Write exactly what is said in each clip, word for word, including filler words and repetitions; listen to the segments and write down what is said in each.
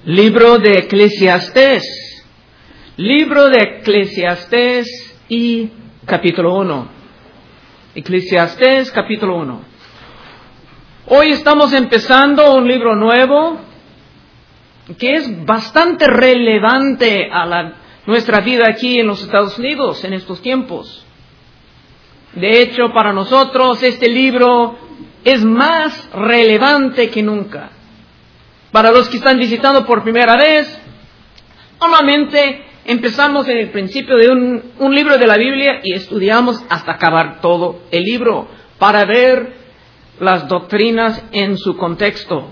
Libro de Eclesiastés. Libro de Eclesiastés y capítulo uno. Eclesiastés capítulo uno. Hoy estamos empezando un libro nuevo que es bastante relevante a la, nuestra vida aquí en los Estados Unidos en estos tiempos. De hecho, para nosotros este libro es más relevante que nunca. Para los que están visitando por primera vez, normalmente empezamos en el principio de un, un libro de la Biblia y estudiamos hasta acabar todo el libro para ver las doctrinas en su contexto.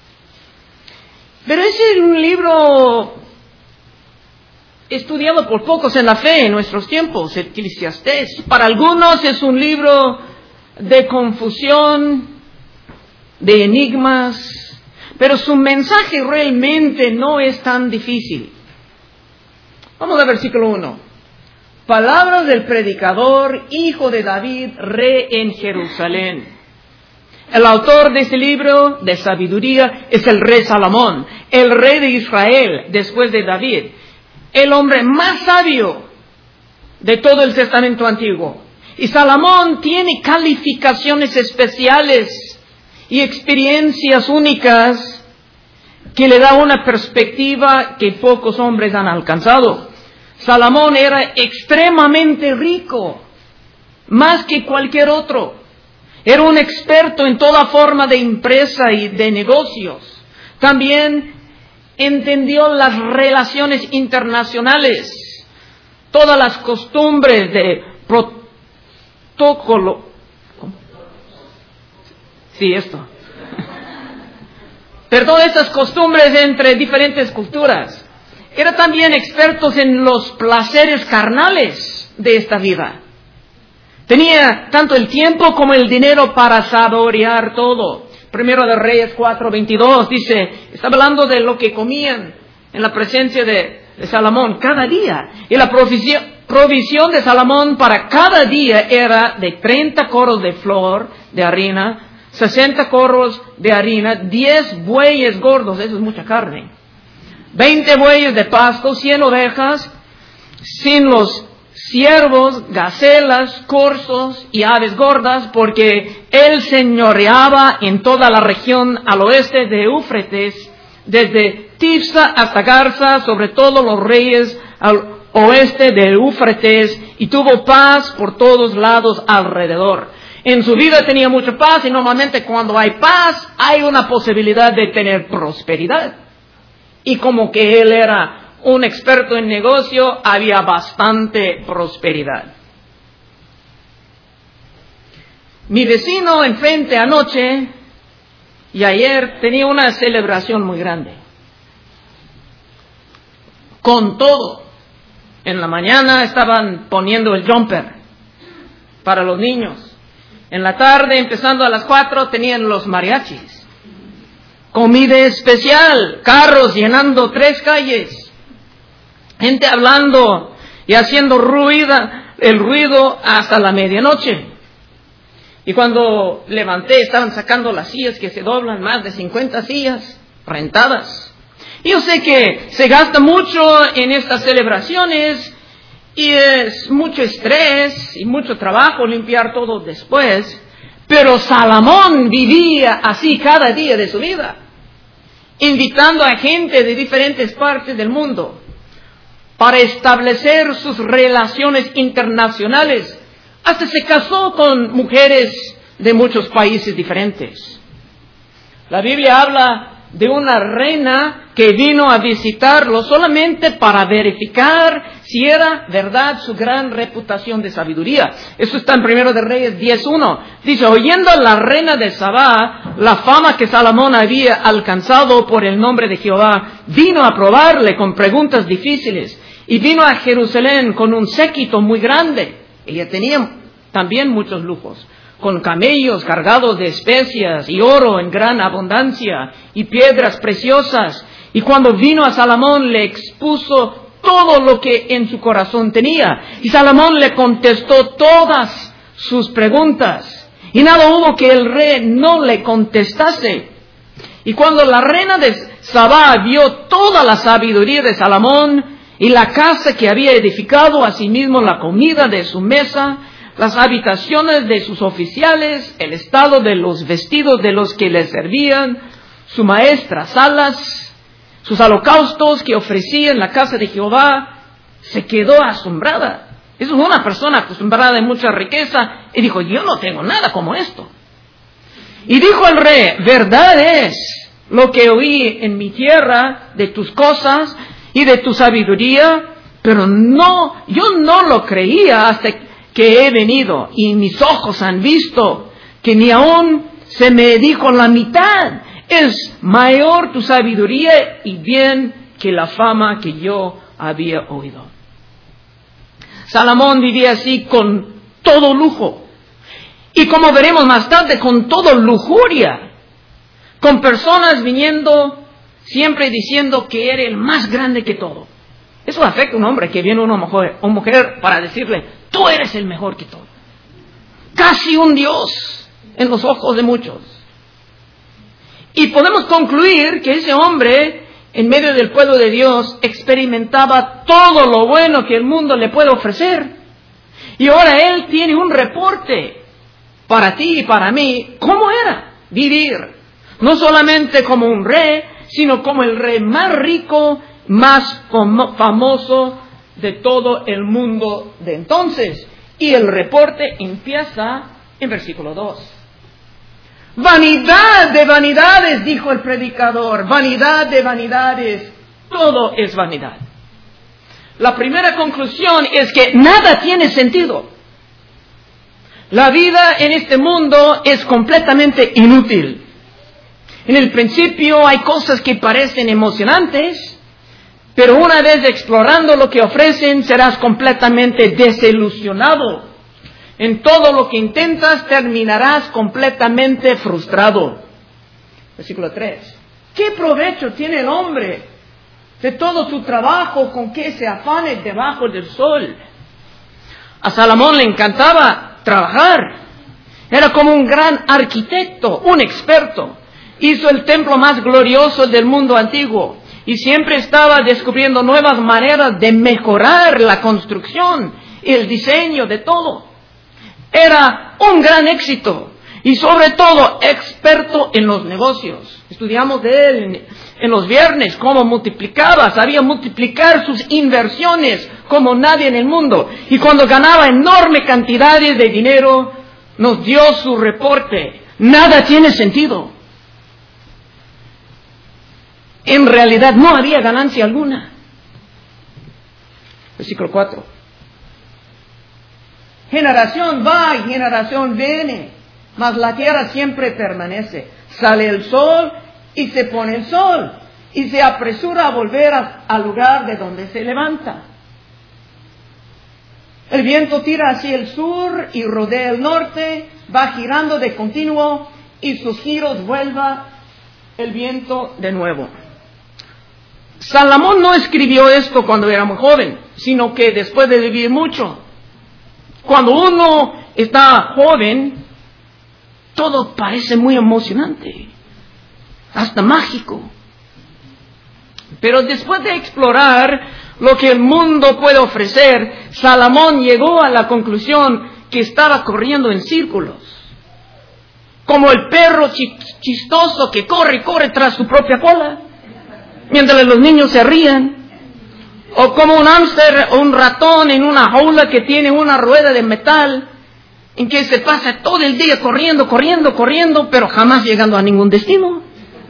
Pero ese es un libro estudiado por pocos en la fe en nuestros tiempos, Eclesiastés. Para algunos es un libro de confusión, de enigmas, pero su mensaje realmente no es tan difícil. Vamos al versículo uno. Palabras del predicador, hijo de David, rey en Jerusalén. El autor de este libro de sabiduría es el rey Salomón, el rey de Israel después de David, el hombre más sabio de todo el Testamento Antiguo. Y Salomón tiene calificaciones especiales y experiencias únicas que le da una perspectiva que pocos hombres han alcanzado. Salomón era extremadamente rico, más que cualquier otro. Era un experto en toda forma de empresa y de negocios. También entendió las relaciones internacionales, todas las costumbres de protocolo. Sí, esto. Pero todas estas costumbres entre diferentes culturas. Era también expertos en los placeres carnales de esta vida. Tenía tanto el tiempo como el dinero para saborear todo. Primero de Reyes cuatro veintidós dice, está hablando de lo que comían en la presencia de, de Salomón cada día. Y la provisión, provisión de Salomón para cada día era de treinta coros de flor de harina, sesenta coros de harina, diez bueyes gordos, eso es mucha carne, veinte bueyes de pasto, cien ovejas, sin los ciervos, gacelas, corzos y aves gordas, porque él señoreaba en toda la región al oeste de Éufrates, desde Tifsa hasta Garza, sobre todo los reyes al oeste de Éufrates, y tuvo paz por todos lados alrededor. En su vida tenía mucha paz, y normalmente cuando hay paz hay una posibilidad de tener prosperidad. Y como que él era un experto en negocio, había bastante prosperidad. Mi vecino enfrente anoche y ayer tenía una celebración muy grande. Con todo, en la mañana estaban poniendo el jumper para los niños. En la tarde, empezando a las cuatro, tenían los mariachis. Comida especial, carros llenando tres calles. Gente hablando y haciendo ruido, el ruido hasta la medianoche. Y cuando levanté, estaban sacando las sillas que se doblan, más de cincuenta sillas rentadas. Y yo sé que se gasta mucho en estas celebraciones y es mucho estrés y mucho trabajo limpiar todo después. Pero Salomón vivía así cada día de su vida, invitando a gente de diferentes partes del mundo para establecer sus relaciones internacionales. Hasta se casó con mujeres de muchos países diferentes. La Biblia habla de una reina que vino a visitarlo solamente para verificar si era verdad su gran reputación de sabiduría. Eso está en Primero de Reyes diez uno. Dice, oyendo la reina de Sabá la fama que Salomón había alcanzado por el nombre de Jehová, vino a probarle con preguntas difíciles y vino a Jerusalén con un séquito muy grande. Ella tenía también muchos lujos, con camellos cargados de especias y oro en gran abundancia y piedras preciosas. Y cuando vino a Salomón le expuso todo lo que en su corazón tenía. Y Salomón le contestó todas sus preguntas. Y nada hubo que el rey no le contestase. Y cuando la reina de Sabá vio toda la sabiduría de Salomón y la casa que había edificado, asimismo la comida de su mesa, las habitaciones de sus oficiales, el estado de los vestidos de los que le servían, su maestra salas, sus holocaustos que ofrecía en la casa de Jehová. Se quedó asombrada. Es una persona acostumbrada a mucha riqueza y dijo, yo no tengo nada como esto. Y dijo el rey, verdad es lo que oí en mi tierra de tus cosas y de tu sabiduría, pero no, yo no lo creía hasta que he venido y mis ojos han visto que ni aún se me dijo la mitad. Es mayor tu sabiduría y bien que la fama que yo había oído. Salomón vivía así con todo lujo. Y como veremos más tarde, con todo lujuria. Con personas viniendo siempre diciendo que era el más grande que todo. Eso afecta a un hombre que viene una mujer, una mujer para decirle, tú eres el mejor que todo. Casi un Dios en los ojos de muchos. Y podemos concluir que ese hombre, en medio del pueblo de Dios, experimentaba todo lo bueno que el mundo le puede ofrecer. Y ahora él tiene un reporte para ti y para mí. ¿Cómo era vivir? No solamente como un rey, sino como el rey más rico, más famoso de todo el mundo de entonces. Y el reporte empieza en versículo dos. Vanidad de vanidades, dijo el predicador, vanidad de vanidades, todo es vanidad. La primera conclusión es que nada tiene sentido. La vida en este mundo es completamente inútil. En el principio hay cosas que parecen emocionantes, pero una vez explorando lo que ofrecen serás completamente desilusionado. En todo lo que intentas terminarás completamente frustrado. Versículo tres. ¿Qué provecho tiene el hombre de todo su trabajo con que se afane debajo del sol? A Salomón le encantaba trabajar. Era como un gran arquitecto, un experto. Hizo el templo más glorioso del mundo antiguo y siempre estaba descubriendo nuevas maneras de mejorar la construcción y el diseño de todo. Era un gran éxito y sobre todo experto en los negocios. Estudiamos de él en, en los viernes cómo multiplicaba, sabía multiplicar sus inversiones como nadie en el mundo. Y cuando ganaba enormes cantidades de dinero, nos dio su reporte. Nada tiene sentido. En realidad no había ganancia alguna. Versículo cuatro. Generación va y generación viene, mas la tierra siempre permanece. Sale el sol y se pone el sol, y se apresura a volver a, al lugar de donde se levanta. El viento tira hacia el sur y rodea el norte, va girando de continuo, y sus giros vuelva el viento de nuevo. Salomón no escribió esto cuando era muy joven, sino que después de vivir mucho. Cuando uno está joven, todo parece muy emocionante, hasta mágico. Pero después de explorar lo que el mundo puede ofrecer, Salomón llegó a la conclusión que estaba corriendo en círculos. Como el perro chistoso que corre y corre tras su propia cola, mientras los niños se ríen. O como un hámster o un ratón en una jaula que tiene una rueda de metal, en que se pasa todo el día corriendo, corriendo, corriendo, pero jamás llegando a ningún destino.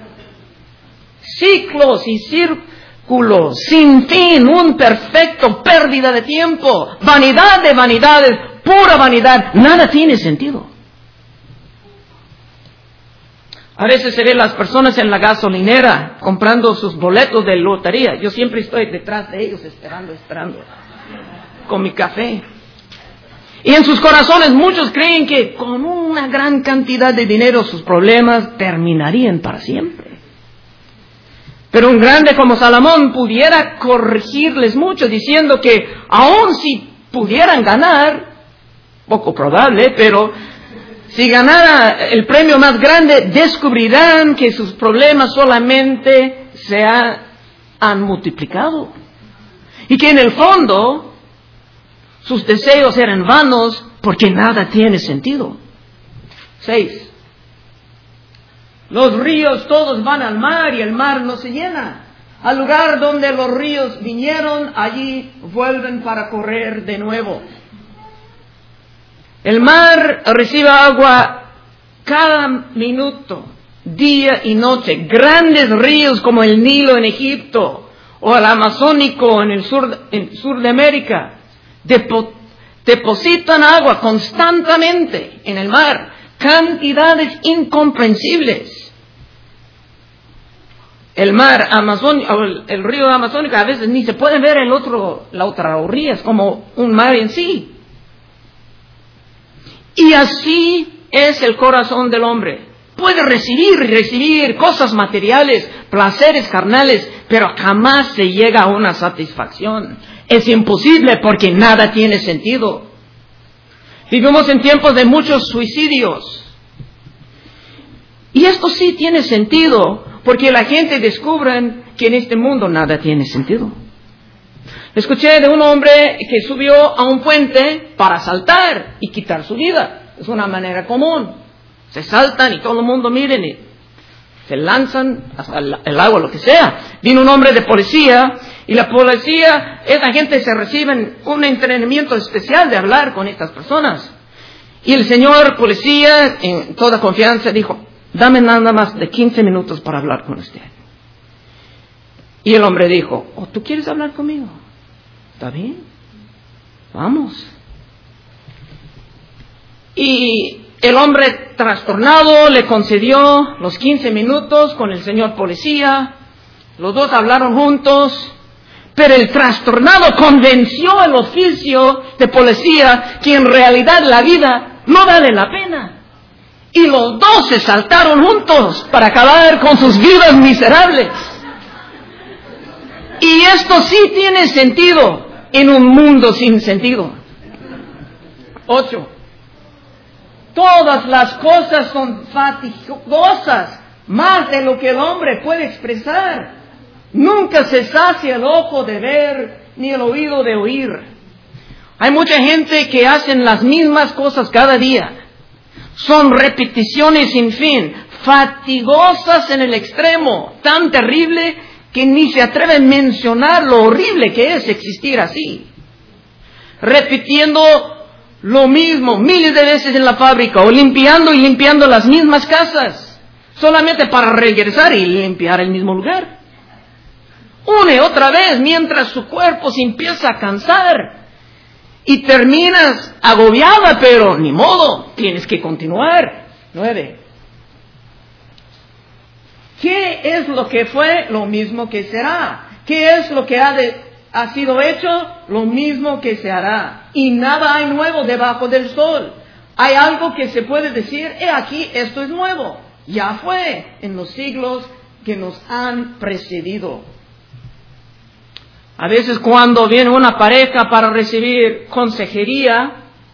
Ciclos y círculos, sin fin, un perfecto pérdida de tiempo, vanidad de vanidades, pura vanidad, nada tiene sentido. A veces se ven las personas en la gasolinera comprando sus boletos de lotería. Yo siempre estoy detrás de ellos esperando, esperando, con mi café. Y en sus corazones muchos creen que con una gran cantidad de dinero sus problemas terminarían para siempre. Pero un grande como Salomón pudiera corregirles mucho diciendo que aun si pudieran ganar, poco probable, pero si ganara el premio más grande, descubrirán que sus problemas solamente se ha, han multiplicado. Y que en el fondo sus deseos eran vanos porque nada tiene sentido. Seis. Los ríos todos van al mar y el mar no se llena. Al lugar donde los ríos vinieron, allí vuelven para correr de nuevo. El mar recibe agua cada minuto, día y noche. Grandes ríos como el Nilo en Egipto o el Amazónico en el sur, en el sur de América depo, depositan agua constantemente en el mar, cantidades incomprensibles. El mar amazónico, el, el río amazónico, a veces ni se puede ver el otro, la otra orilla, es como un mar en sí. Y así es el corazón del hombre. Puede recibir y recibir cosas materiales, placeres carnales, pero jamás se llega a una satisfacción. Es imposible porque nada tiene sentido. Vivimos en tiempos de muchos suicidios. Y esto sí tiene sentido, porque la gente descubre que en este mundo nada tiene sentido. Escuché de un hombre que subió a un puente para saltar y quitar su vida. Es una manera común. Se saltan y todo el mundo miren y se lanzan hasta el, el agua, lo que sea. Vino un hombre de policía y la policía, esa gente se recibe un entrenamiento especial de hablar con estas personas. Y el señor policía, en toda confianza, dijo: dame nada más de quince minutos para hablar con usted. Y el hombre dijo: oh, ¿tú quieres hablar conmigo? ¿Está bien? Vamos. Y el hombre trastornado le concedió los quince minutos con el señor policía. Los dos hablaron juntos. Pero el trastornado convenció al oficio de policía que en realidad la vida no vale la pena. Y los dos se saltaron juntos para acabar con sus vidas miserables. Y esto sí tiene sentido en un mundo sin sentido. Ocho. Todas las cosas son fatigosas, más de lo que el hombre puede expresar. Nunca se sacia el ojo de ver, ni el oído de oír. Hay mucha gente que hacen las mismas cosas cada día. Son repeticiones sin fin, fatigosas en el extremo, tan terrible que ni se atreve a mencionar lo horrible que es existir así. Repitiendo lo mismo miles de veces en la fábrica, o limpiando y limpiando las mismas casas, solamente para regresar y limpiar el mismo lugar. Una y otra vez, mientras su cuerpo se empieza a cansar. Y terminas agobiada, pero ni modo, tienes que continuar. Nueve. ¿Qué es lo que fue? Lo mismo que será. ¿Qué es lo que ha, de, ha sido hecho? Lo mismo que se hará. Y nada hay nuevo debajo del sol. Hay algo que se puede decir: he aquí, esto es nuevo. Ya fue en los siglos que nos han precedido. A veces cuando viene una pareja para recibir consejería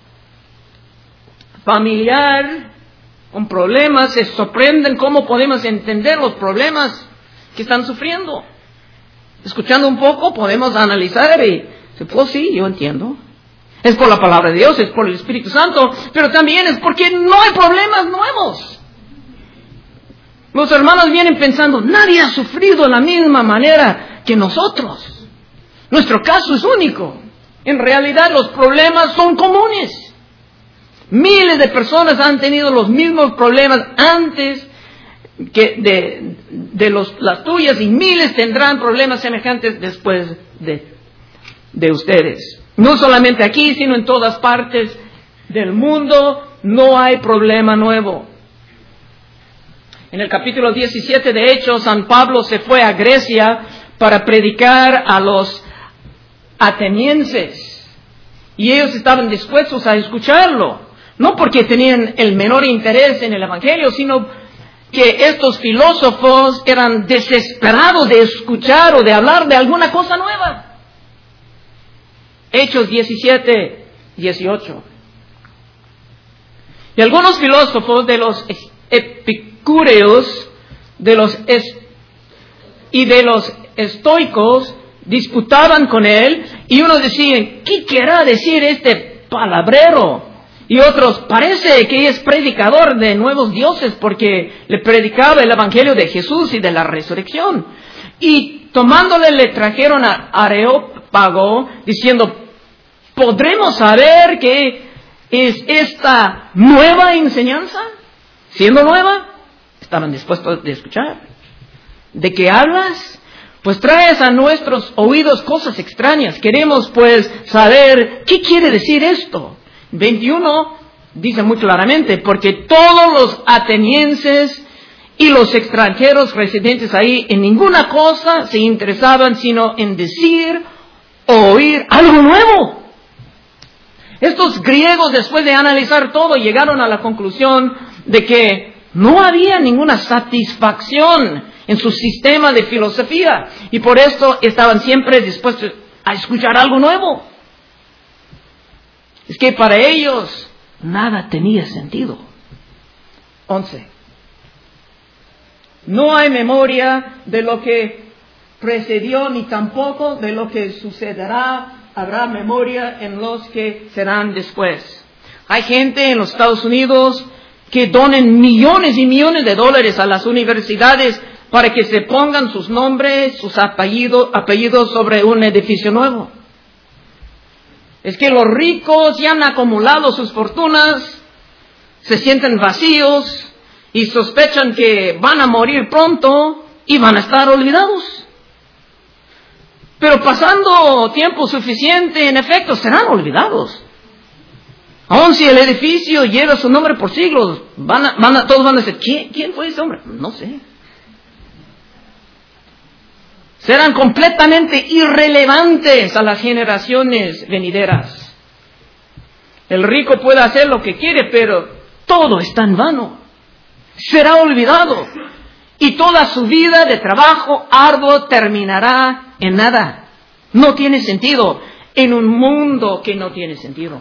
familiar con problemas, se sorprenden cómo podemos entender los problemas que están sufriendo. Escuchando un poco podemos analizar y pues sí, yo entiendo. Es por la palabra de Dios, es por el Espíritu Santo, pero también es porque no hay problemas nuevos. Los hermanos vienen pensando: nadie ha sufrido de la misma manera que nosotros. Nuestro caso es único. En realidad los problemas son comunes. Miles de personas han tenido los mismos problemas antes que de, de los, las tuyas, y miles tendrán problemas semejantes después de, de ustedes. No solamente aquí, sino en todas partes del mundo no hay problema nuevo. En el capítulo diecisiete de Hechos, San Pablo se fue a Grecia para predicar a los atenienses, y ellos estaban dispuestos a escucharlo, no porque tenían el menor interés en el evangelio, sino que estos filósofos eran desesperados de escuchar o de hablar de alguna cosa nueva. Hechos diecisiete, dieciocho. Y algunos filósofos de los epicúreos, de los y de los estoicos disputaban con él, y unos decían, ¿qué querrá decir este palabrero? Y otros, parece que es predicador de nuevos dioses porque le predicaba el evangelio de Jesús y de la resurrección. Y tomándole le trajeron a Areópago diciendo, ¿podremos saber qué es esta nueva enseñanza? Siendo nueva, estaban dispuestos a escuchar. ¿De qué hablas? Pues traes a nuestros oídos cosas extrañas. Queremos pues saber qué quiere decir esto. veintiuno dice muy claramente, porque todos los atenienses y los extranjeros residentes ahí en ninguna cosa se interesaban sino en decir o oír algo nuevo. Estos griegos, después de analizar todo, llegaron a la conclusión de que no había ninguna satisfacción en su sistema de filosofía, y por esto estaban siempre dispuestos a escuchar algo nuevo. Es que para ellos nada tenía sentido. once. No hay memoria de lo que precedió, ni tampoco de lo que sucederá. Habrá memoria en los que serán después. Hay gente en los Estados Unidos que donen millones y millones de dólares a las universidades para que se pongan sus nombres, sus apellidos, apellidos sobre un edificio nuevo. Es que los ricos ya han acumulado sus fortunas, se sienten vacíos y sospechan que van a morir pronto y van a estar olvidados. Pero pasando tiempo suficiente, en efecto, serán olvidados. Aun si el edificio lleva su nombre por siglos, van a, van a, todos van a decir, ¿quién, ¿quién fue ese hombre? No sé. Serán completamente irrelevantes a las generaciones venideras. El rico puede hacer lo que quiere, pero todo está en vano. Será olvidado. Y toda su vida de trabajo arduo terminará en nada. No tiene sentido en un mundo que no tiene sentido.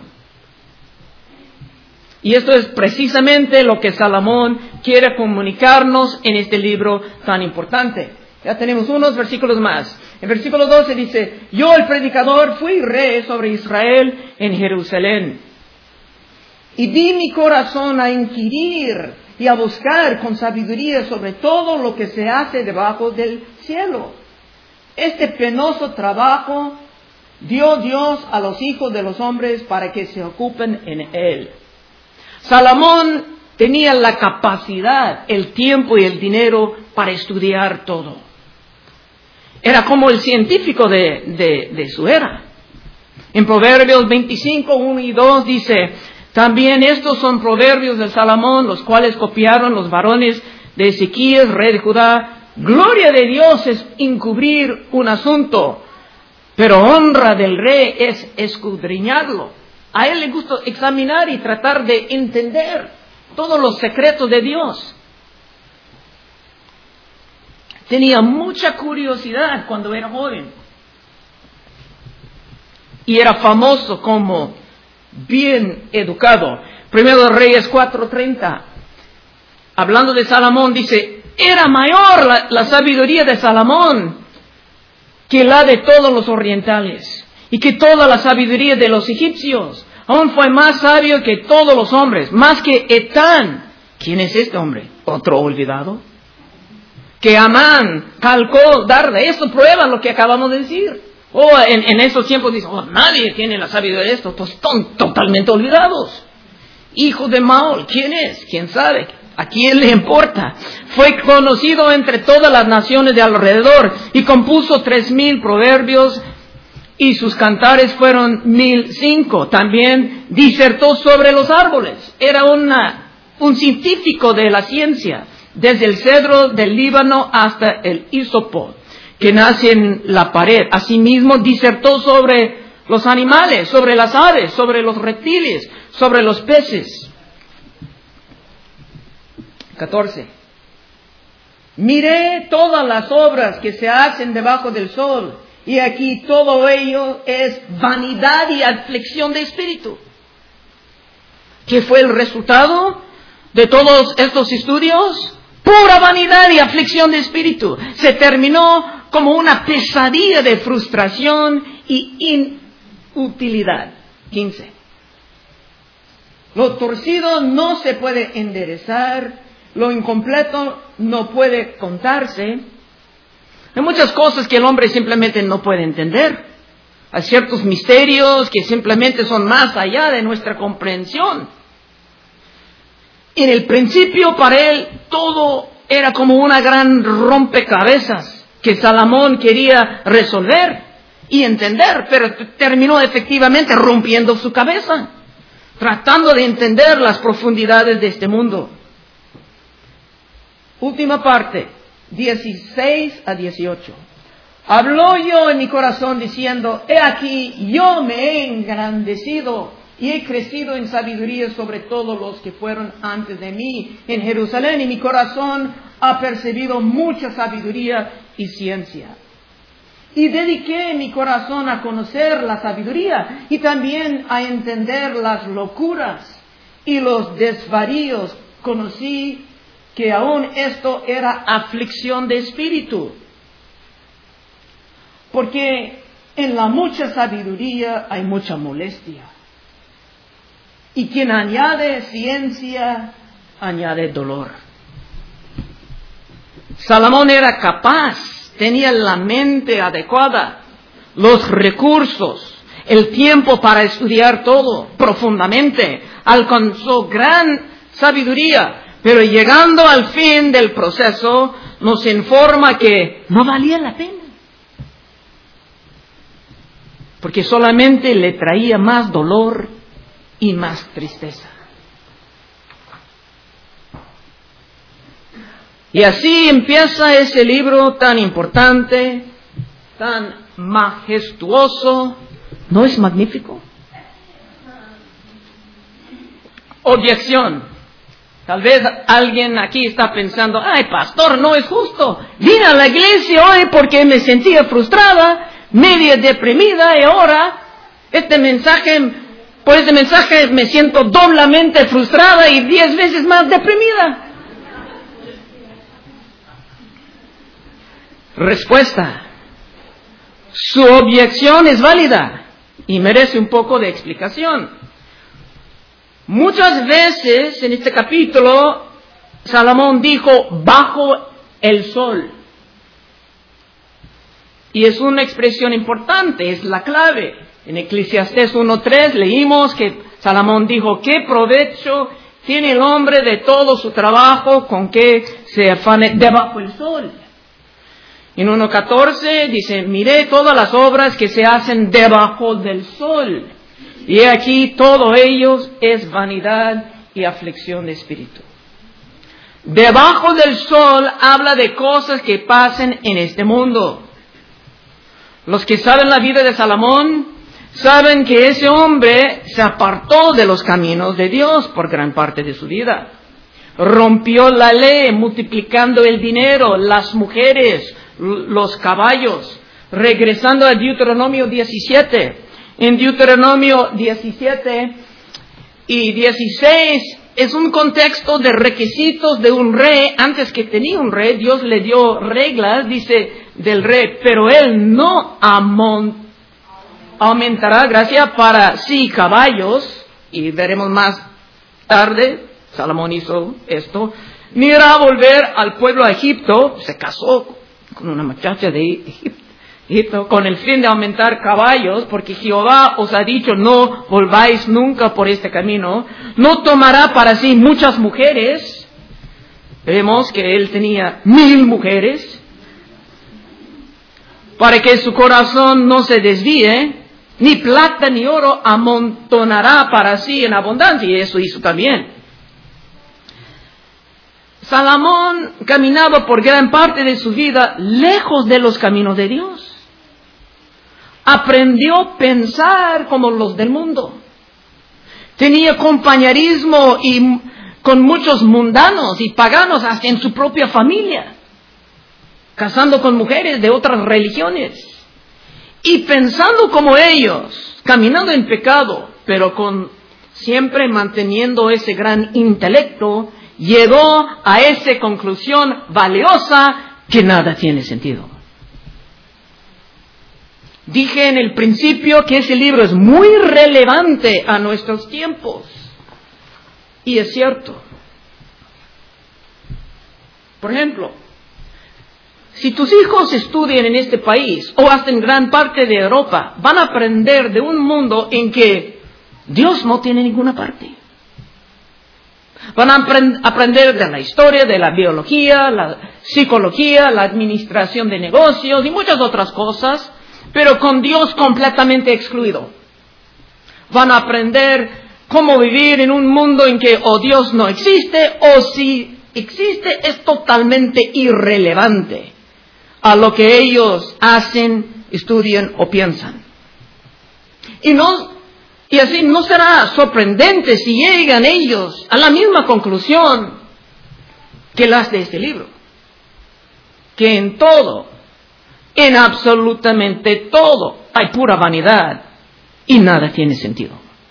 Y esto es precisamente lo que Salomón quiere comunicarnos en este libro tan importante. Ya tenemos unos versículos más. En versículo doce dice, yo el predicador fui rey sobre Israel en Jerusalén. Y di mi corazón a inquirir y a buscar con sabiduría sobre todo lo que se hace debajo del cielo. Este penoso trabajo dio Dios a los hijos de los hombres para que se ocupen en él. Salomón tenía la capacidad, el tiempo y el dinero para estudiar todo. Era como el científico de, de, de su era. En Proverbios veinticinco, uno y dos dice, también estos son proverbios de Salomón, los cuales copiaron los varones de Ezequías, rey de Judá. Gloria de Dios es encubrir un asunto, pero honra del rey es escudriñarlo. A él le gusta examinar y tratar de entender todos los secretos de Dios. Tenía mucha curiosidad cuando era joven. Y era famoso como bien educado. Primero de Reyes cuatro treinta. Hablando de Salomón, dice, era mayor la, la sabiduría de Salomón que la de todos los orientales y que toda la sabiduría de los egipcios. Aún fue más sabio que todos los hombres, más que Etán. ¿Quién es este hombre? ¿Otro olvidado? Que Amán calcó darle. Esto prueba lo que acabamos de decir. Oh, en, en esos tiempos dicen, oh, nadie tiene la sabiduría de esto. Pues están totalmente olvidados. Hijo de Maol, ¿quién es? ¿Quién sabe? ¿A quién le importa? Fue conocido entre todas las naciones de alrededor y compuso tres mil proverbios y sus cantares fueron mil cinco. También disertó sobre los árboles. Era una, un científico de la ciencia. Desde el cedro del Líbano hasta el hisopo, que nace en la pared. Asimismo, disertó sobre los animales, sobre las aves, sobre los reptiles, sobre los peces. catorce. Miré todas las obras que se hacen debajo del sol, y aquí todo ello es vanidad y aflicción de espíritu. ¿Qué fue el resultado de todos estos estudios? Pura vanidad y aflicción de espíritu. Se terminó como una pesadilla de frustración y inutilidad. quince. Lo torcido no se puede enderezar, lo incompleto no puede contarse. Hay muchas cosas que el hombre simplemente no puede entender. Hay ciertos misterios que simplemente son más allá de nuestra comprensión. En el principio, para él, todo era como una gran rompecabezas que Salomón quería resolver y entender, pero terminó efectivamente rompiendo su cabeza, tratando de entender las profundidades de este mundo. Última parte, dieciséis a dieciocho. Habló yo en mi corazón diciendo, he aquí, yo me he engrandecido y he crecido en sabiduría sobre todos los que fueron antes de mí en Jerusalén, y mi corazón ha percibido mucha sabiduría y ciencia. Y dediqué mi corazón a conocer la sabiduría y también a entender las locuras y los desvaríos. Conocí que aún esto era aflicción de espíritu. Porque en la mucha sabiduría hay mucha molestia. Y quien añade ciencia, añade dolor. Salomón era capaz, tenía la mente adecuada, los recursos, el tiempo para estudiar todo profundamente. Alcanzó gran sabiduría, pero llegando al fin del proceso, nos informa que no valía la pena. Porque solamente le traía más dolor y más tristeza. Y así empieza ese libro tan importante, tan majestuoso. ¿No es magnífico? Objeción. Tal vez alguien aquí está pensando, ay, pastor, no es justo. Vine a la iglesia hoy porque me sentía frustrada, media deprimida, y ahora este mensaje, por este mensaje me siento doblemente frustrada y diez veces más deprimida. Respuesta. Su objeción es válida y merece un poco de explicación. Muchas veces en este capítulo, Salomón dijo, bajo el sol. Y es una expresión importante, es la clave. En Eclesiastés uno tres leímos que Salomón dijo, ¿qué provecho tiene el hombre de todo su trabajo con que se afane debajo del sol? En uno catorce dice, miré todas las obras que se hacen debajo del sol. Y aquí todo ello es vanidad y aflicción de espíritu. Debajo del sol habla de cosas que pasan en este mundo. Los que saben la vida de Salomón saben que ese hombre se apartó de los caminos de Dios por gran parte de su vida. Rompió la ley multiplicando el dinero, las mujeres, los caballos. Regresando a Deuteronomio diecisiete. En Deuteronomio diecisiete y dieciséis es un contexto de requisitos de un rey. Antes que tenía un rey, Dios le dio reglas, dice, del rey, pero él no amon, aumentará gracia para sí caballos, y veremos más tarde, Salomón hizo esto, ni irá a volver al pueblo a Egipto, se casó con una muchacha de Egipto, Egipto, con el fin de aumentar caballos, porque Jehová os ha dicho, no volváis nunca por este camino. No tomará para sí muchas mujeres. Vemos que él tenía mil mujeres, para que su corazón no se desvíe. Ni plata ni oro amontonará para sí en abundancia, y eso hizo también. Salomón caminaba por gran parte de su vida lejos de los caminos de Dios. Aprendió a pensar como los del mundo. Tenía compañerismo y con muchos mundanos y paganos hasta en su propia familia, casando con mujeres de otras religiones. Y pensando como ellos, caminando en pecado, pero con siempre manteniendo ese gran intelecto llegó a esa conclusión valiosa que nada tiene sentido. Dije en el principio que ese libro es muy relevante a nuestros tiempos. Y es cierto. Por ejemplo, si tus hijos estudian en este país o hasta en gran parte de Europa, van a aprender de un mundo en que Dios no tiene ninguna parte. Van a aprend- aprender de la historia, de la biología, la psicología, la administración de negocios y muchas otras cosas, pero con Dios completamente excluido. Van a aprender cómo vivir en un mundo en que o Dios no existe o si existe es totalmente irrelevante a lo que ellos hacen, estudian o piensan. Y no, y así no será sorprendente si llegan ellos a la misma conclusión que las de este libro. Que en todo, en absolutamente todo, hay pura vanidad y nada tiene sentido.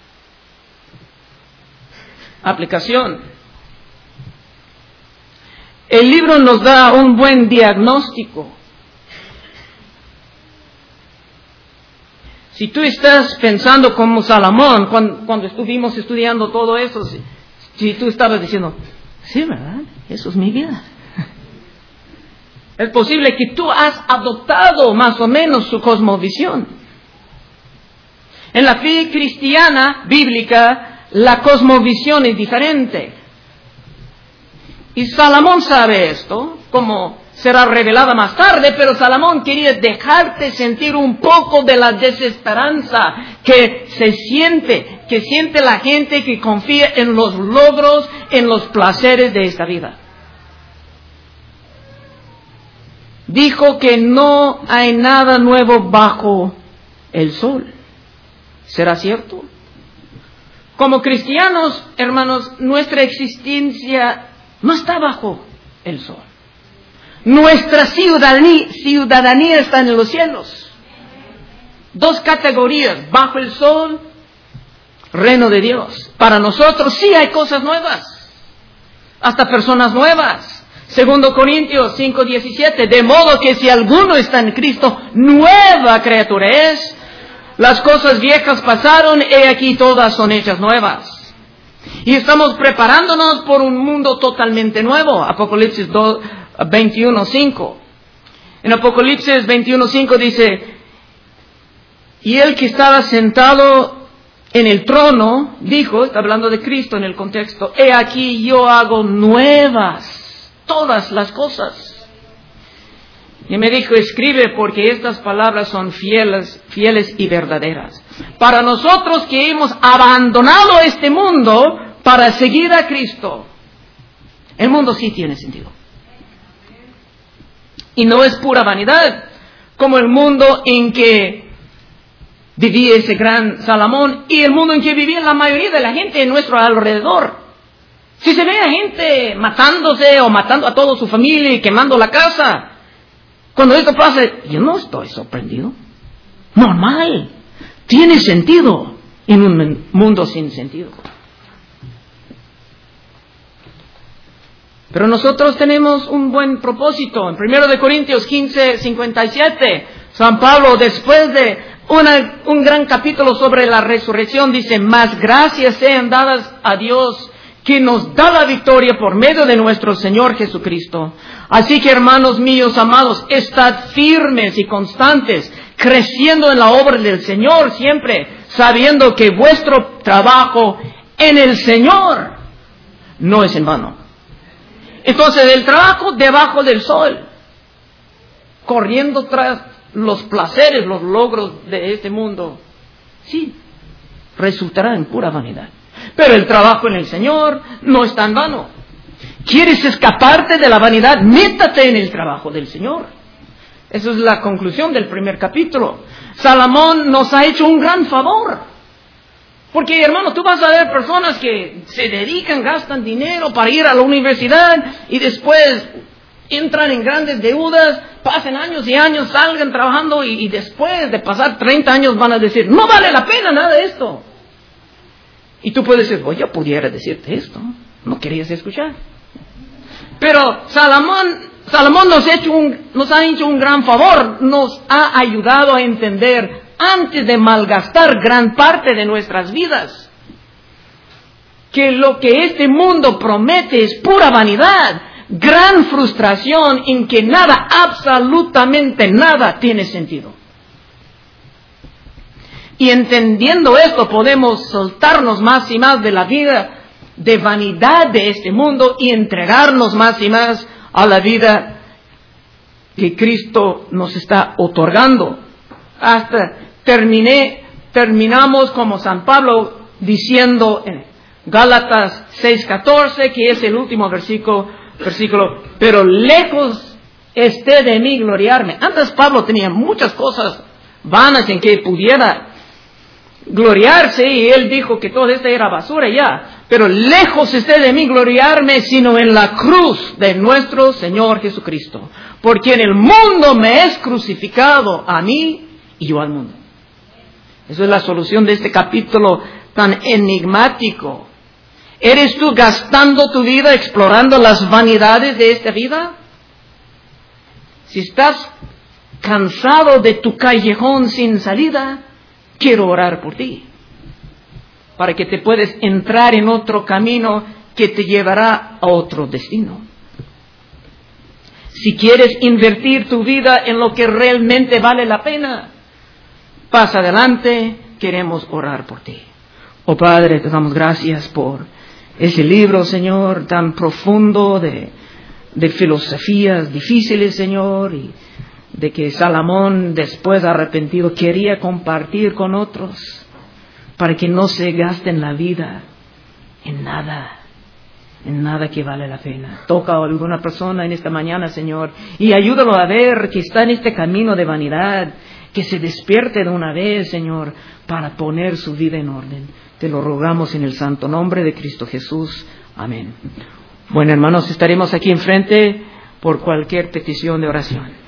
Aplicación. El libro nos da un buen diagnóstico. Si tú estás pensando como Salomón, cuando, cuando estuvimos estudiando todo eso, si, si tú estabas diciendo, sí, ¿verdad? Eso es mi vida. Es posible que tú has adoptado más o menos su cosmovisión. En la fe cristiana, bíblica, la cosmovisión es diferente. Y Salomón sabe esto, como será revelada más tarde, pero Salomón quería dejarte sentir un poco de la desesperanza que se siente, que siente la gente que confía en los logros, en los placeres de esta vida. Dijo que no hay nada nuevo bajo el sol. ¿Será cierto? Como cristianos, hermanos, nuestra existencia no está bajo el sol. Nuestra ciudadanía, ciudadanía está en los cielos. Dos categorías, bajo el sol, reino de Dios. Para nosotros sí hay cosas nuevas, hasta personas nuevas. Segundo Corintios cinco diecisiete, de modo que si alguno está en Cristo, nueva criatura es. Las cosas viejas pasaron, he aquí todas son hechas nuevas. Y estamos preparándonos por un mundo totalmente nuevo. Apocalipsis veintiuno cinco. En Apocalipsis veintiuno cinco dice, y el que estaba sentado en el trono, dijo, está hablando de Cristo en el contexto, he aquí yo hago nuevas todas las cosas. Y me dijo, escribe porque estas palabras son fieles, fieles y verdaderas. Para nosotros que hemos abandonado este mundo para seguir a Cristo, el mundo sí tiene sentido. Y no es pura vanidad, como el mundo en que vivía ese gran Salomón y el mundo en que vivía la mayoría de la gente en nuestro alrededor. Si se ve a gente matándose o matando a toda su familia y quemando la casa, cuando esto pasa, yo no estoy sorprendido. Normal. Tiene sentido en un mundo sin sentido. Pero nosotros tenemos un buen propósito. En primero de Corintios quince cincuenta y siete, San Pablo, después de una, un gran capítulo sobre la resurrección, dice, más gracias sean dadas a Dios, que nos da la victoria por medio de nuestro Señor Jesucristo. Así que, hermanos míos amados, estad firmes y constantes, creciendo en la obra del Señor siempre, sabiendo que vuestro trabajo en el Señor no es en vano. Entonces, el trabajo debajo del sol, corriendo tras los placeres, los logros de este mundo, sí, resultará en pura vanidad. Pero el trabajo en el Señor no está en vano. ¿Quieres escaparte de la vanidad? Métate en el trabajo del Señor. Esa es la conclusión del primer capítulo. Salomón nos ha hecho un gran favor. Porque, hermano, tú vas a ver personas que se dedican, gastan dinero para ir a la universidad y después entran en grandes deudas, pasen años y años, salgan trabajando y, y después de pasar treinta años van a decir, no vale la pena nada de esto. Y tú puedes decir, oye, yo pudiera decirte esto, no querías escuchar. Pero Salomón, Salomón nos, ha hecho un, nos ha hecho un gran favor, nos ha ayudado a entender antes de malgastar gran parte de nuestras vidas, que lo que este mundo promete es pura vanidad, gran frustración en que nada, absolutamente nada tiene sentido. Y entendiendo esto podemos soltarnos más y más de la vida de vanidad de este mundo y entregarnos más y más a la vida que Cristo nos está otorgando. Hasta terminé, terminamos como San Pablo diciendo en Gálatas seis catorce, que es el último versículo, versículo, pero lejos esté de mí gloriarme. Antes Pablo tenía muchas cosas vanas en que pudiera gloriarse, y él dijo que todo esto era basura ya, pero lejos esté de mí gloriarme, sino en la cruz de nuestro Señor Jesucristo, porque en el mundo me es crucificado a mí y yo al mundo. Esa es la solución de este capítulo tan enigmático. ¿Eres tú gastando tu vida explorando las vanidades de esta vida? Si estás cansado de tu callejón sin salida, quiero orar por ti, para que te puedas entrar en otro camino que te llevará a otro destino. Si quieres invertir tu vida en lo que realmente vale la pena, pasa adelante, queremos orar por ti. Oh Padre, te damos gracias por ese libro, Señor, tan profundo de, de filosofías difíciles, Señor, y de que Salomón, después arrepentido, quería compartir con otros, para que no se gasten la vida en nada, en nada que vale la pena. Toca a alguna persona en esta mañana, Señor, y ayúdalo a ver que está en este camino de vanidad, que se despierte de una vez, Señor, para poner su vida en orden. Te lo rogamos en el santo nombre de Cristo Jesús. Amén. Bueno, hermanos, estaremos aquí enfrente por cualquier petición de oración.